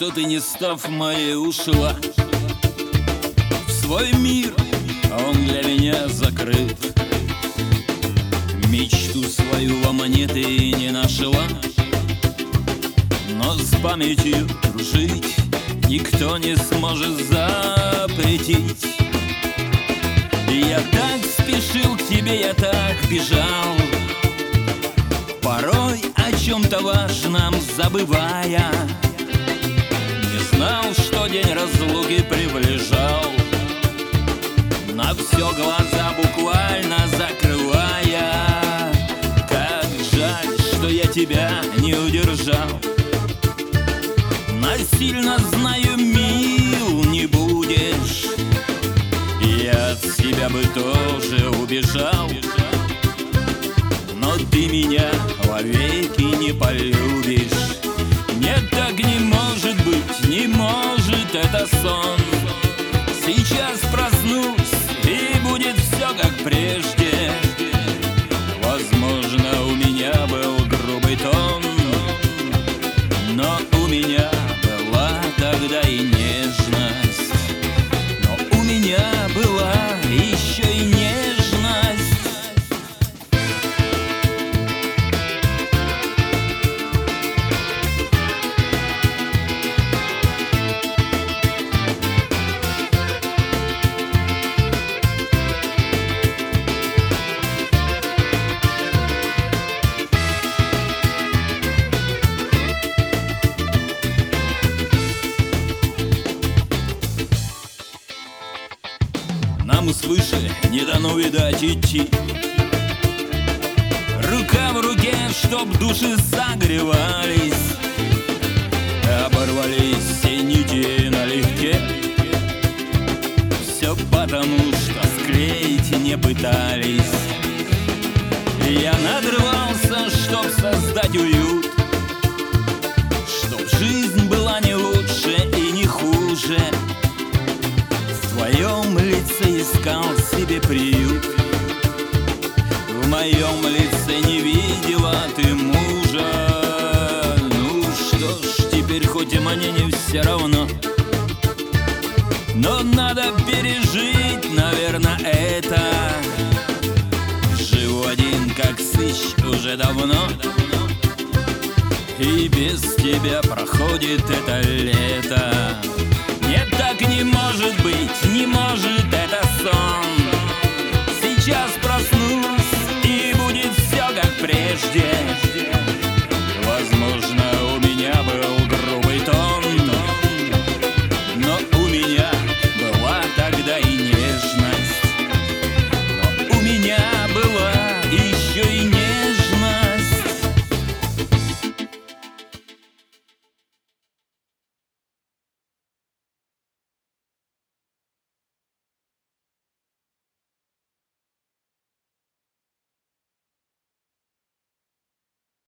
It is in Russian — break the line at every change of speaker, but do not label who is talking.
что ты, не став моей, ушла в свой мир, а он для меня закрыт. Мечту свою во мне ты не нашла, но с памятью дружить никто не сможет запретить. И я так спешил к тебе, я так бежал, порой о чем-то важном забывая. Не знал, что день разлуки приближал, на все глаза буквально закрывая. Как жаль, что я тебя не удержал. Насильно, знаю, мил не будешь, я от себя бы тоже убежал. Но ты меня вовеки не полюбишь. Нет, так не может быть, не может, это сон. Сейчас проснусь, и будет все как прежде. Возможно, у меня был грубый тон, но у меня была тогда и нежность. Но у меня была еще и нежность. Нам свыше не дано, видать, идти рука в руке, чтоб души согревались. Оборвались все нити налегке, все потому, что склеить не пытались. Я надрывался, чтоб создать уют, чтоб жизнь была не лучше и не хуже. В твоем лице искал себе приют, в моем лице не видела ты мужа. Ну что ж, теперь хоть и мне не все равно, но надо пережить, наверное, это. Живу один, как сыщ, уже давно, и без тебя проходит это лето. Нет, так не может быть, не может, это сон.